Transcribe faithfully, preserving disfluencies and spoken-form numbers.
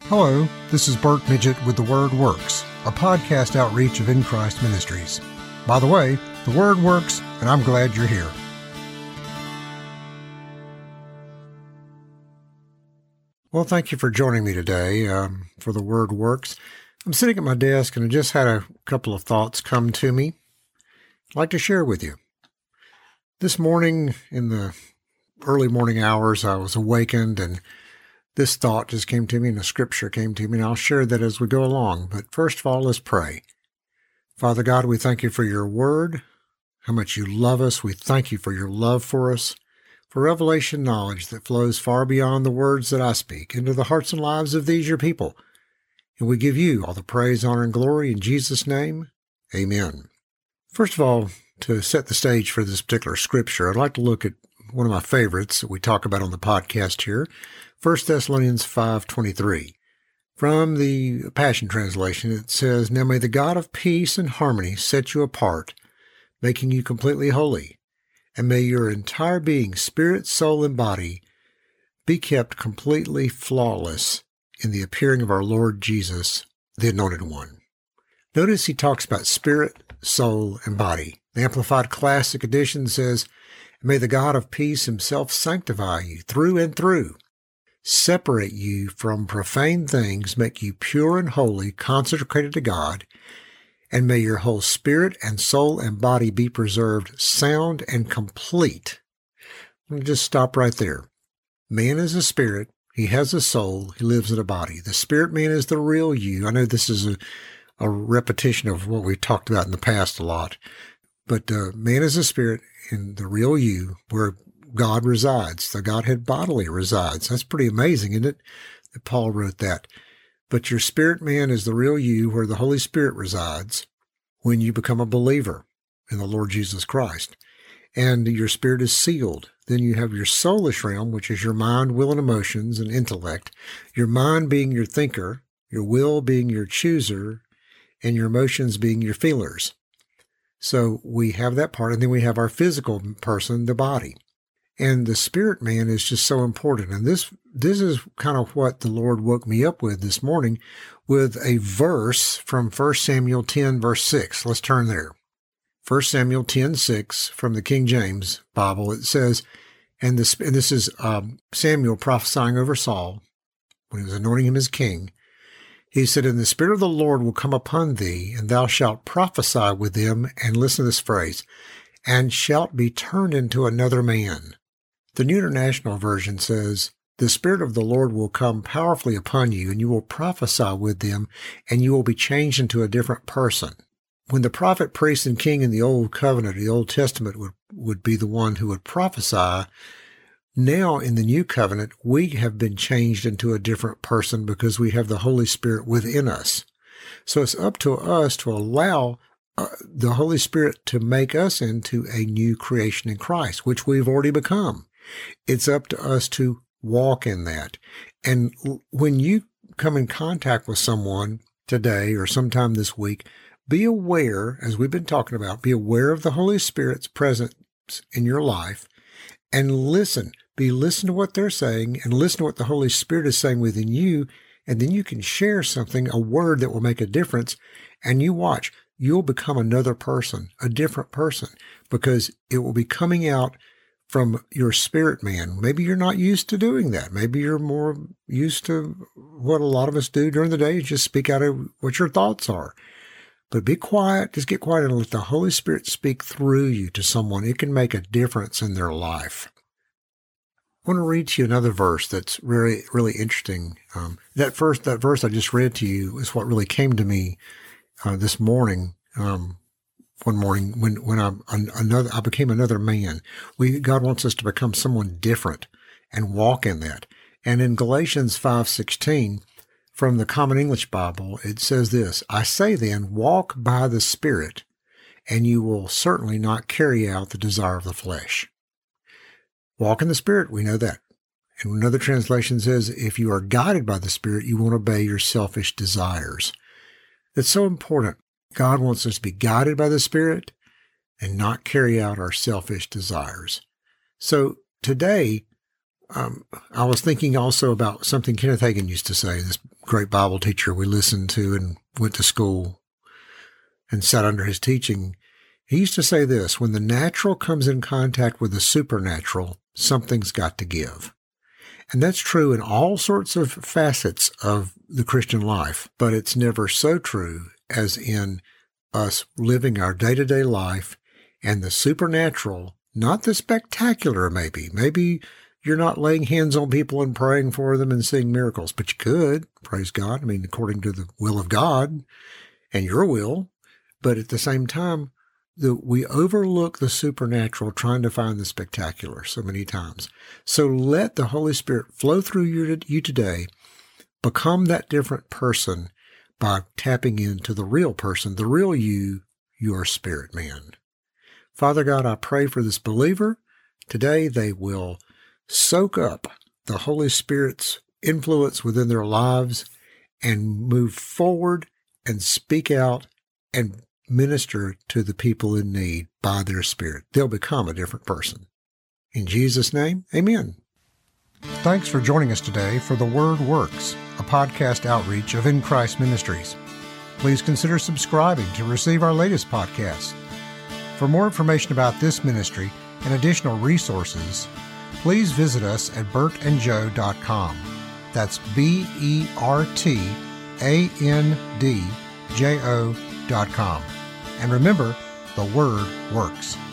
Hello, this is Bert Midget with The Word Works, a podcast outreach of In Christ Ministries. By the way, The Word works, and I'm glad you're here. Well, thank you for joining me today um, for The Word Works. I'm sitting at my desk, and I just had a couple of thoughts come to me I'd like to share with you. This morning, in the early morning hours, I was awakened, and this thought just came to me, and a scripture came to me, and I'll share that as we go along. But first of all, let's pray. Father God, we thank you for your word, how much you love us. We thank you for your love for us, for revelation knowledge that flows far beyond the words that I speak into the hearts and lives of these your people. And we give you all the praise, honor, and glory in Jesus' name. Amen. First of all, to set the stage for this particular scripture, I'd like to look at one of my favorites that we talk about on the podcast here, First Thessalonians five twenty-three. From the Passion Translation, it says, "Now may the God of peace and harmony set you apart, making you completely holy, and may your entire being, spirit, soul, and body, be kept completely flawless in the appearing of our Lord Jesus, the Anointed One." Notice he talks about spirit, soul, and body. The Amplified Classic Edition says, "May the God of peace himself sanctify you through and through, separate you from profane things, make you pure and holy, consecrated to God, and may your whole spirit and soul and body be preserved sound and complete." Let me just stop right there. Man is a spirit. He has a soul. He lives in a body. The spirit man is the real you. I know this is a, a repetition of what we've talked about in the past a lot, but uh, man is a spirit, and the real you, where God resides, the Godhead bodily resides. That's pretty amazing, isn't it, that Paul wrote that? But your spirit man is the real you, where the Holy Spirit resides when you become a believer in the Lord Jesus Christ. And your spirit is sealed. Then you have your soulish realm, which is your mind, will, and emotions, and intellect. Your mind being your thinker, your will being your chooser, and your emotions being your feelers. So we have that part, and then we have our physical person, the body. And the spirit man is just so important. And this this is kind of what the Lord woke me up with this morning, with a verse from First Samuel ten, verse six. Let's turn there. First Samuel ten, six from the King James Bible. It says, and this, and this is um, Samuel prophesying over Saul when he was anointing him as king. He said, "And the Spirit of the Lord will come upon thee, and thou shalt prophesy with them," and listen to this phrase, "and shalt be turned into another man." The New International Version says, "The Spirit of the Lord will come powerfully upon you, and you will prophesy with them, and you will be changed into a different person." When the prophet, priest, and king in the Old Covenant, the Old Testament, would, would be the one who would prophesy, now in the New Covenant, we have been changed into a different person because we have the Holy Spirit within us. So it's up to us to allow uh, the Holy Spirit to make us into a new creation in Christ, which we've already become. It's up to us to walk in that. And when you come in contact with someone today or sometime this week, be aware, as we've been talking about, be aware of the Holy Spirit's presence in your life and listen. Be listen to what they're saying and listen to what the Holy Spirit is saying within you. And then you can share something, a word that will make a difference. And you watch, you'll become another person, a different person, because it will be coming out from your spirit man. Maybe you're not used to doing that. Maybe you're more used to what a lot of us do during the day, is just speak out of what your thoughts are. But be quiet, just get quiet and let the Holy Spirit speak through you to someone. It can make a difference in their life. I want to read to you another verse that's really, really interesting. Um, that first, that verse I just read to you is what really came to me uh, this morning. Um, One morning, when when I another I became another man. We God wants us to become someone different and walk in that. And in Galatians five sixteen, from the Common English Bible, it says this: "I say then, walk by the Spirit, and you will certainly not carry out the desire of the flesh." Walk in the Spirit, we know that. And another translation says, "If you are guided by the Spirit, you won't obey your selfish desires." It's so important. God wants us to be guided by the Spirit and not carry out our selfish desires. So today, um, I was thinking also about something Kenneth Hagin used to say, this great Bible teacher we listened to and went to school and sat under his teaching, he used to say this: when the natural comes in contact with the supernatural, something's got to give. And that's true in all sorts of facets of the Christian life, but it's never so true as in us living our day-to-day life and the supernatural, not the spectacular maybe. Maybe you're not laying hands on people and praying for them and seeing miracles, but you could, praise God. I mean, according to the will of God and your will. But at the same time, the, we overlook the supernatural trying to find the spectacular so many times. So let the Holy Spirit flow through you, you today. Become that different person by tapping into the real person, the real you, your spirit man. Father God, I pray for this believer. Today they will soak up the Holy Spirit's influence within their lives and move forward and speak out and minister to the people in need by their Spirit. They'll become a different person. In Jesus' name, amen. Thanks for joining us today for The Word Works, a podcast outreach of In Christ Ministries. Please consider subscribing to receive our latest podcast. For more information about this ministry and additional resources, please visit us at bert and joe dot com. That's B E R T A N D J O dot com. And remember, the Word works.